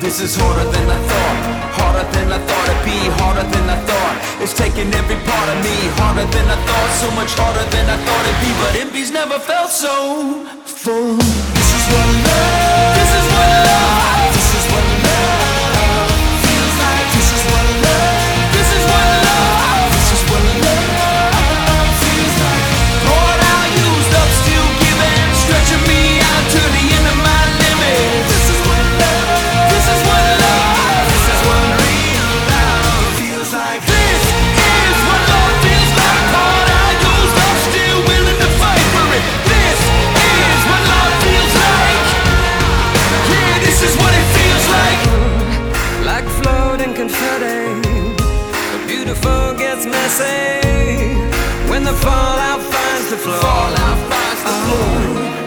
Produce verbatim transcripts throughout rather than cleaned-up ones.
This is harder than I thought, harder than I thought it'd be, harder than I thought. It's taking every part of me, harder than I thought, so much harder than I thought it'd be. But empty's never felt so full. This is what love, this is what love, this is what love feels like. This is what love, this is what love, this is what love feels like. Poured out, used up, still giving, stretching me out to the end of my limit. This is what love, this is what love, this is what real love feels like. This is what love feels like. Poured out, used up, still willing to fight for it. This is what love feels like. Yeah, this is what it feels like. Like floating confetti, the beautiful gets messy when the fallout finds the floor. Fallout finds the floor.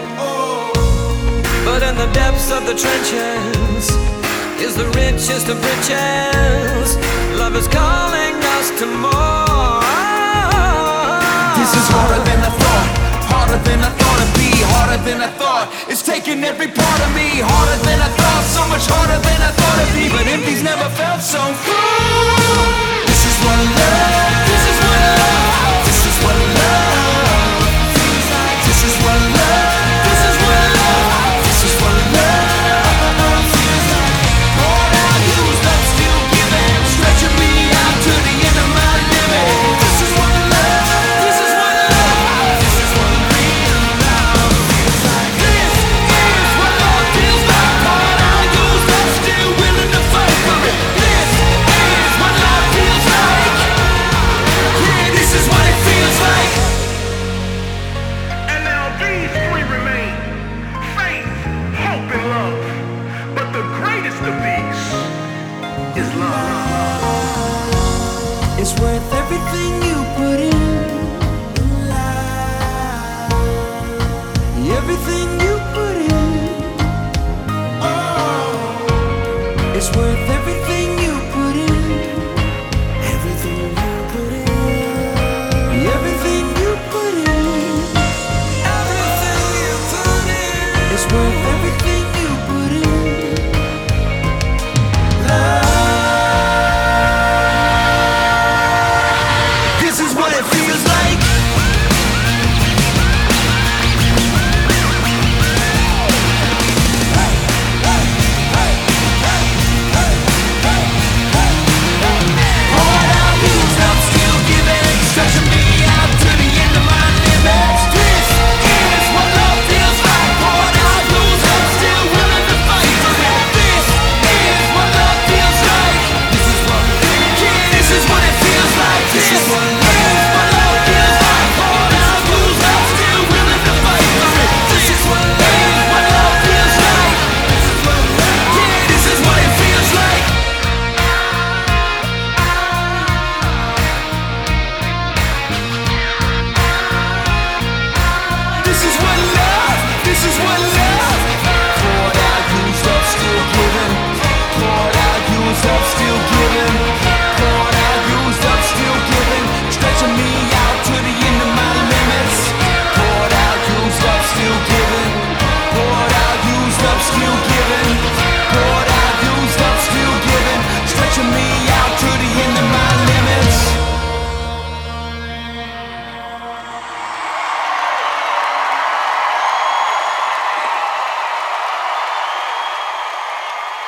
But in the depths of the trenches is the richest of riches. Love is calling us to more. This is harder than I thought, harder than I thought it'd be, harder than I thought. It's taking every part of me, harder than I thought, so much harder than I thought it'd be. But empty's never felt so full. This is what love, this is what love, this is what love feels like. This is what love, this is what love, this is what love feels like. Poured out, used up, still giving, stretching me out to the end of my limit. This is what love, this is what love, this is what real love feels like. This is what love feels like. Poured out, used up, still willing to fight for it. This is what love feels like. Yeah, this is what it feels like. And now these three remain: faith, hope, and love. But the greatest of these is love. It's worth everything you put in. Everything you put in. Oh, it's worth everything you put in. Everything you put in. Everything you put in. Everything you put in. It's worth everything you put in. Love. This is what it feels like. Poured out, used up, still giving, stretching me out to the end of my limits. This is what love feels like. Poured out, used up, still willing to fight for it. This is what love feels like. This is what, yeah, this is what it feels like. This is what love feels like. Poured out, used up, still willing to fight for it. This is what what love feels like. This is what, yeah, this is what it feels like. This is what love, this is what love. Poured out, used up, still giving. Poured out, used up, still giving. Poured out, used up, still giving. Stretching me out to the end of my limits. Poured out, used up, still giving. Poured out, used up, still giving. Poured out, used up, still giving. Stretching me out to the end